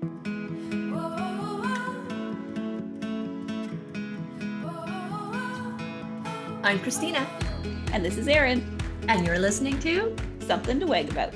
I'm Christina. And this is Erin. And you're listening to Something to Wag About.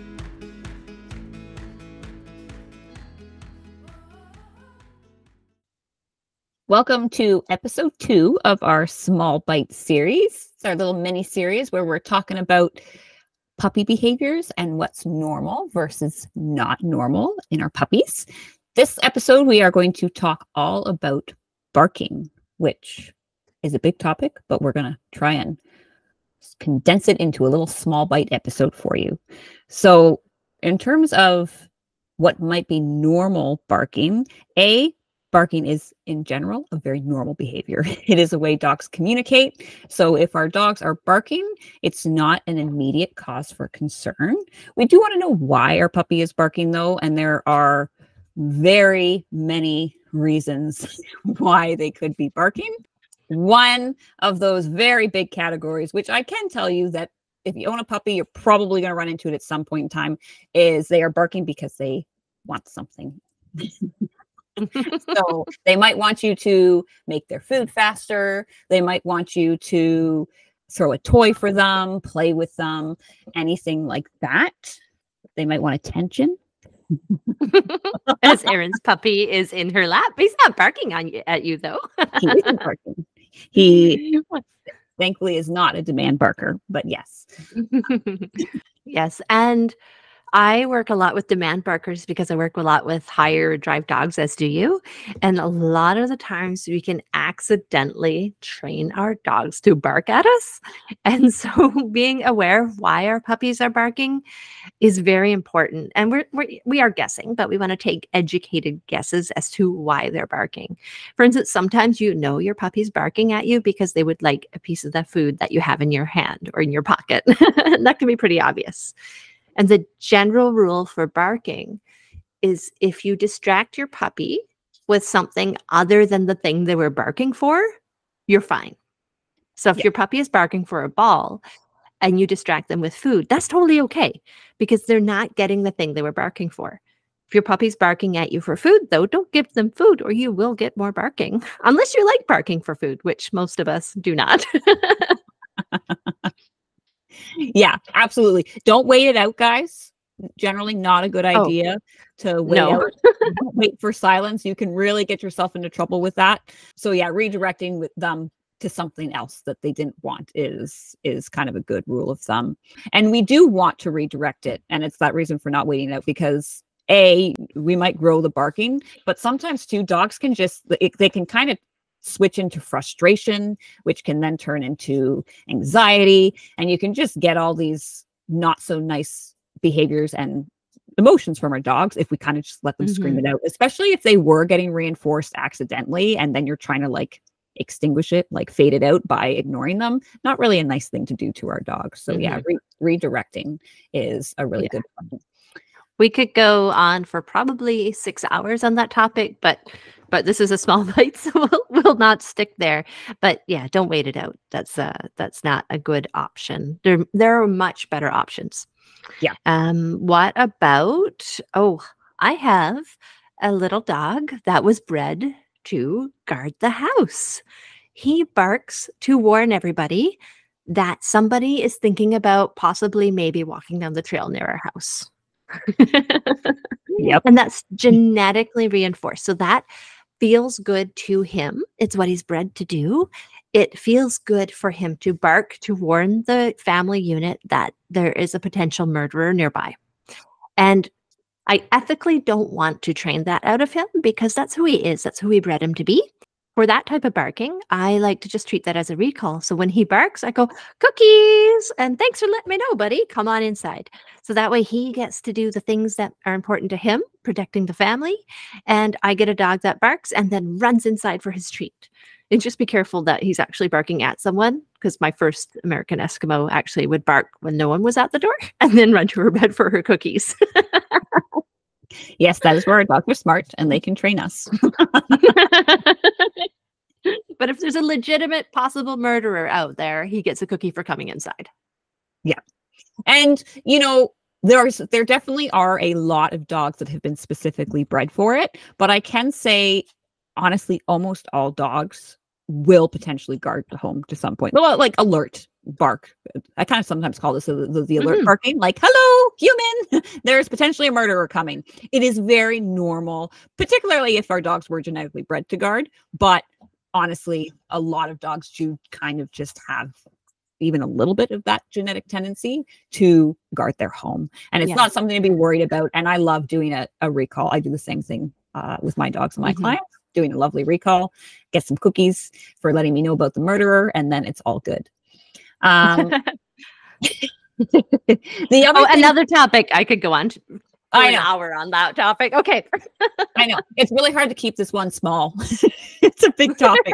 Welcome to episode 2 of our Small Bite series. It's our little mini series where we're talking about puppy behaviors and what's normal versus not normal in our puppies. This episode, we are going to talk all about barking, which is a big topic, but we're going to try and condense it into a little small bite episode for you. So in terms of what might be normal barking, barking is in general a very normal behavior. It is a way dogs communicate. So if our dogs are barking, it's not an immediate cause for concern. We do want to know why our puppy is barking though, and there are very many reasons why they could be barking. One of those very big categories, which I can tell you that if you own a puppy, you're probably going to run into it at some point in time, is they are barking because they want something. So they might want you to make their food faster. They might want you to throw a toy for them, play with them, anything like that. They might want attention. As Erin's puppy is in her lap. He's not barking at you, though. He isn't barking. He thankfully is not a demand barker, but yes. Yes. And I work a lot with demand barkers because I work a lot with higher drive dogs, as do you. And a lot of the times we can accidentally train our dogs to bark at us. And so being aware of why our puppies are barking is very important. And we are guessing, but we want to take educated guesses as to why they're barking. For instance, sometimes you know your puppy's barking at you because they would like a piece of the food that you have in your hand or in your pocket. That can be pretty obvious. And the general rule for barking is if you distract your puppy with something other than the thing they were barking for, you're fine. So if your puppy is barking for a ball and you distract them with food, that's totally okay because they're not getting the thing they were barking for. If your puppy's barking at you for food, though, don't give them food or you will get more barking. Unless you like barking for food, which most of us do not. Yeah, absolutely. Don't wait it out, guys. Generally not a good idea to wait out. Don't wait for silence. You can really get yourself into trouble with that. So yeah, redirecting with them to something else that they didn't want is kind of a good rule of thumb. And we do want to redirect it. And it's that reason for not waiting out because we might grow the barking, but sometimes too, dogs can they can kind of switch into frustration, which can then turn into anxiety. And you can just get all these not so nice behaviors and emotions from our dogs if we kind of just let them scream it out, especially if they were getting reinforced accidentally. And then you're trying to like extinguish it, like fade it out by ignoring them. Not really a nice thing to do to our dogs. So yeah, redirecting is a really good one. We could go on for probably 6 hours on that topic, but this is a small bite, so we'll not stick there. But yeah, don't wait it out. That's not a good option. There are much better options. Yeah. What about? I have a little dog that was bred to guard the house. He barks to warn everybody that somebody is thinking about possibly maybe walking down the trail near our house. Yep. And that's genetically reinforced. So that feels good to him. It's what he's bred to do. It feels good for him to bark to warn the family unit that there is a potential murderer nearby. And I ethically don't want to train that out of him because that's who he is. That's who we bred him to be. For that type of barking, I like to just treat that as a recall. So when he barks, I go, cookies, and thanks for letting me know, buddy. Come on inside. So that way he gets to do the things that are important to him, protecting the family, and I get a dog that barks and then runs inside for his treat. And just be careful that he's actually barking at someone, because my first American Eskimo actually would bark when no one was at the door and then run to her bed for her cookies. Yes, that is where our dogs are smart and they can train us. But if there's a legitimate possible murderer out there, he gets a cookie for coming inside. Yeah. And, you know, there definitely are a lot of dogs that have been specifically bred for it, but I can say, honestly, almost all dogs will potentially guard the home to some point. Well, like alert bark. I kind of sometimes call this the alert barking, like, hello, human, there's potentially a murderer coming. It is very normal, particularly if our dogs were genetically bred to guard. But honestly, a lot of dogs do kind of just have even a little bit of that genetic tendency to guard their home. And it's not something to be worried about. And I love doing a recall. I do the same thing with my dogs and my clients, doing a lovely recall, get some cookies for letting me know about the murderer, and then it's all good. The other another topic I could go on for an hour on that topic. Okay. I know. It's really hard to keep this one small. It's a big topic.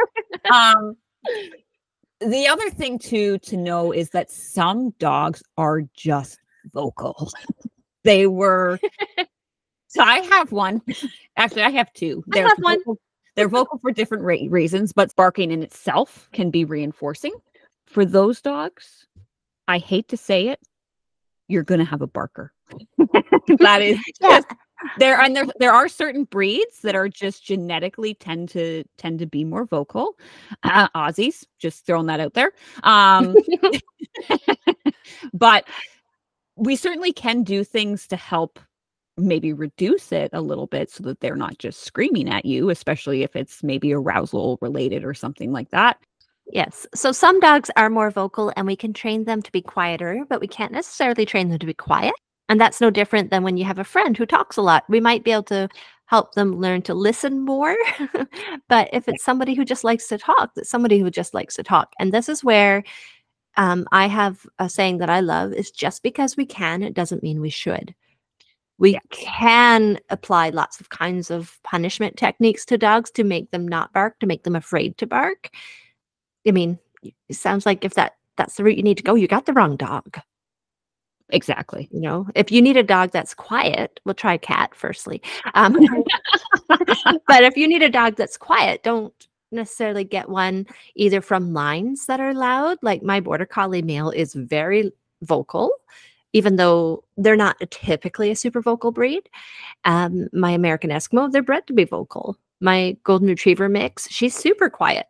The other thing to know is that some dogs are just vocal. They were. So I have one. Actually, I have two. I have one. They're vocal for different reasons, but barking in itself can be reinforcing. For those dogs, I hate to say it, you're going to have a barker. That is just there. And there are certain breeds that are just genetically tend to be more vocal. Aussies, just throwing that out there. But we certainly can do things to help maybe reduce it a little bit so that they're not just screaming at you, especially if it's maybe arousal related or something like that. Yes. So some dogs are more vocal and we can train them to be quieter, but we can't necessarily train them to be quiet. And that's no different than when you have a friend who talks a lot. We might be able to help them learn to listen more. But if it's somebody who just likes to talk, that's somebody who just likes to talk. And this is where I have a saying that I love is just because we can, it doesn't mean we should. We can apply lots of kinds of punishment techniques to dogs to make them not bark, to make them afraid to bark. I mean, it sounds like if that's the route you need to go, you got the wrong dog. Exactly. You know, if you need a dog that's quiet, we'll try a cat firstly. But if you need a dog that's quiet, don't necessarily get one either from lines that are loud. Like my Border Collie male is very vocal, even though they're not typically a super vocal breed. My American Eskimo, they're bred to be vocal. My Golden Retriever mix, she's super quiet.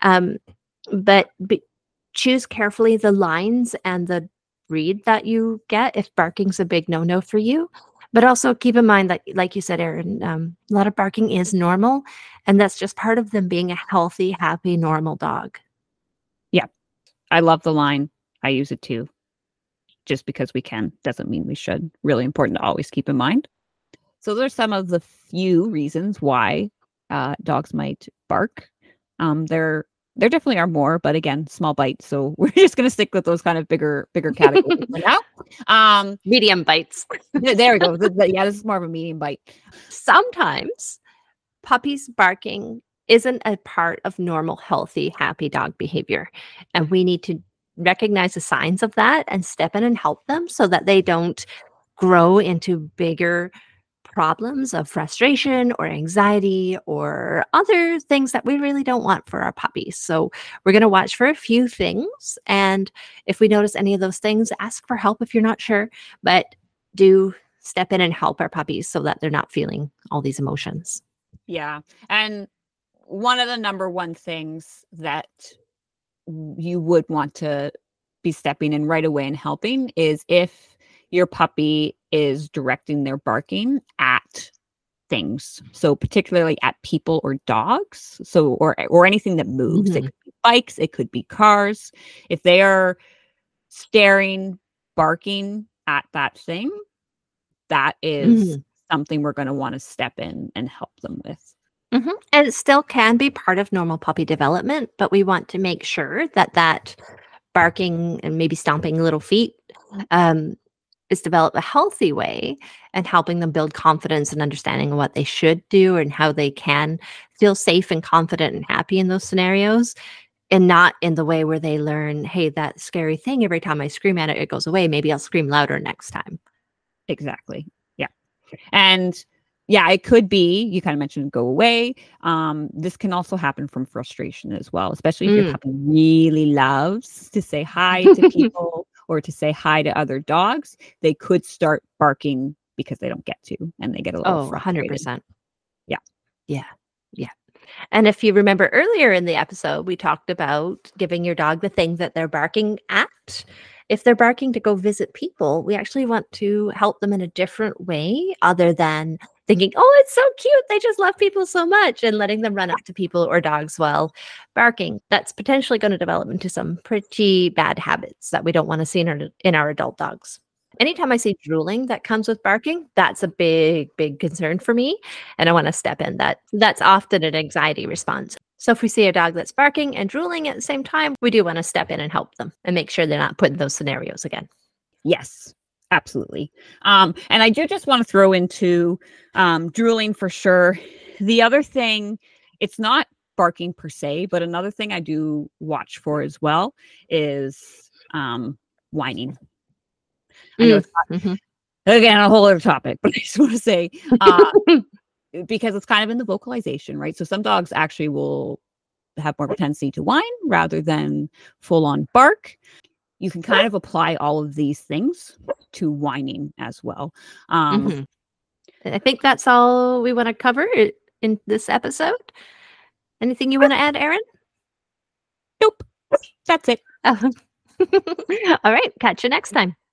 But choose carefully the lines and the breed that you get if barking's a big no-no for you. But also keep in mind that, like you said, Erin, a lot of barking is normal, and that's just part of them being a healthy, happy, normal dog. Yeah. I love the line. I use it too. Just because we can doesn't mean we should. Really important to always keep in mind. So there's some of the few reasons why dogs might bark. There definitely are more, but again, small bites. So we're just going to stick with those kind of bigger categories for now. Medium bites. There we go. Yeah, this is more of a medium bite. Sometimes puppies barking isn't a part of normal, healthy, happy dog behavior. And we need to recognize the signs of that and step in and help them so that they don't grow into bigger problems of frustration or anxiety or other things that we really don't want for our puppies. So we're going to watch for a few things. And if we notice any of those things, ask for help if you're not sure, but do step in and help our puppies so that they're not feeling all these emotions. Yeah. And one of the number one things that you would want to be stepping in right away and helping is if your puppy is directing their barking at things. So particularly at people or dogs. So, or anything that moves. It could be bikes, it could be cars. If they are staring, barking at that thing, that is something we're going to want to step in and help them with. And it still can be part of normal puppy development, but we want to make sure that barking and maybe stomping little feet is developed a healthy way and helping them build confidence and understanding what they should do and how they can feel safe and confident and happy in those scenarios, and not in the way where they learn, hey, that scary thing, every time I scream at it, it goes away. Maybe I'll scream louder next time. Exactly. Yeah. And yeah, it could be, you kind of mentioned go away. This can also happen from frustration as well, especially if your puppy really loves to say hi to people or to say hi to other dogs, they could start barking because they don't get to, and they get a little Oh, frustrated. 100%. Yeah. Yeah. Yeah. And if you remember earlier in the episode, we talked about giving your dog the thing that they're barking at. If they're barking to go visit people, we actually want to help them in a different way other than thinking, oh, it's so cute. They just love people so much, and letting them run up to people or dogs while barking. That's potentially going to develop into some pretty bad habits that we don't want to see in our adult dogs. Anytime I see drooling that comes with barking, that's a big, big concern for me. And I want to step in. That's often an anxiety response. So if we see a dog that's barking and drooling at the same time, we do want to step in and help them and make sure they're not put in those scenarios again. Yes, absolutely. And I do just want to throw into drooling for sure. The other thing, it's not barking per se, but another thing I do watch for as well is whining. I know it's not, again, a whole other topic, but I just want to say, because it's kind of in the vocalization, right? So some dogs actually will have more tendency to whine rather than full on bark. You can kind of apply all of these things to whining as well. I think that's all we want to cover in this episode. Anything you want to add, Erin? Nope. That's it. All right. Catch you next time.